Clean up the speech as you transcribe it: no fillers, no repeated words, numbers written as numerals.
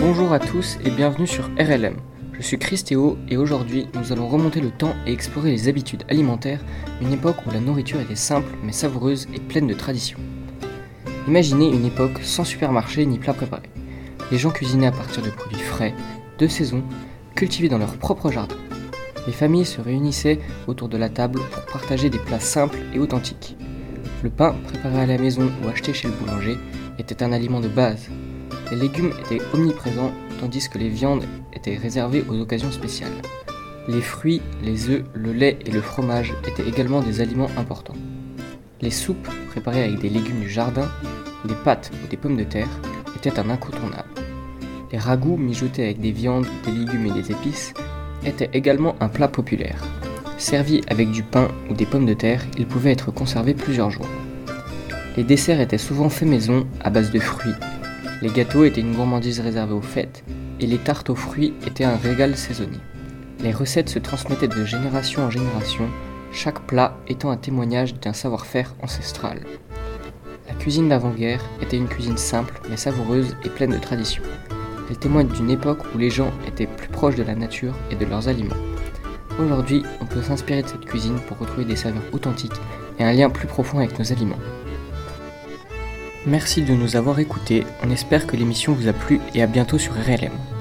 Bonjour à tous et bienvenue sur RLM. Je suis Christéo et aujourd'hui nous allons remonter le temps et explorer les habitudes alimentaires d'une époque où la nourriture était simple mais savoureuse et pleine de traditions. Imaginez une époque sans supermarché ni plats préparés. Les gens cuisinaient à partir de produits frais, de saison, cultivés dans leur propre jardin. Les familles se réunissaient autour de la table pour partager des plats simples et authentiques. Le pain préparé à la maison ou acheté chez le boulanger était un aliment de base. Les légumes étaient omniprésents, tandis que les viandes étaient réservées aux occasions spéciales. Les fruits, les œufs, le lait et le fromage étaient également des aliments importants. Les soupes, préparées avec des légumes du jardin, des pâtes ou des pommes de terre, étaient un incontournable. Les ragoûts, mijotés avec des viandes, des légumes et des épices, étaient également un plat populaire. Servis avec du pain ou des pommes de terre, ils pouvaient être conservés plusieurs jours. Les desserts étaient souvent faits maison, à base de fruits. Les gâteaux étaient une gourmandise réservée aux fêtes, et les tartes aux fruits étaient un régal saisonnier. Les recettes se transmettaient de génération en génération, chaque plat étant un témoignage d'un savoir-faire ancestral. La cuisine d'avant-guerre était une cuisine simple mais savoureuse et pleine de traditions. Elle témoigne d'une époque où les gens étaient plus proches de la nature et de leurs aliments. Aujourd'hui, on peut s'inspirer de cette cuisine pour retrouver des saveurs authentiques et un lien plus profond avec nos aliments. Merci de nous avoir écoutés, on espère que l'émission vous a plu et à bientôt sur RLM.